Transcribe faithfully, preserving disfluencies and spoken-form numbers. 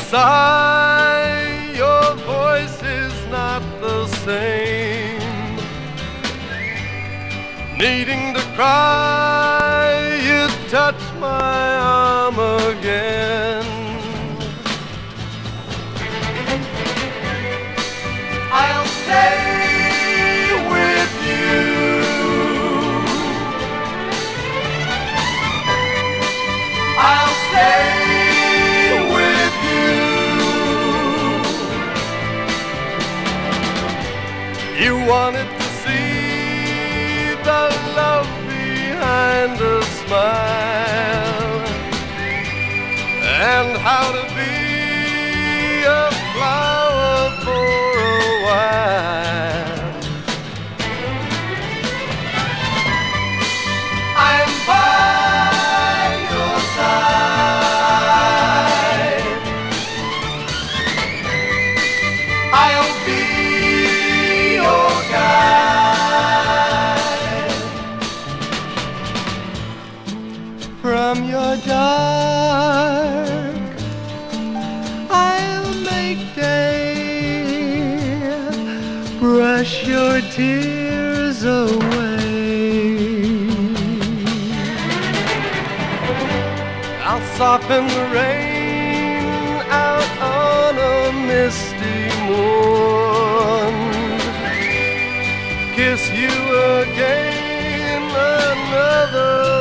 sigh, your voice is not the same. Needing to cry, you touch my arm again. I'll stay with you. I'll stay with you. You wanted to see the love behind a smile, and how to be a flower for a while. I'm by your side. I'll be your guide. From your dark I'll make day, brush your tears away. I'll soften the rain out on a misty morn, kiss you again another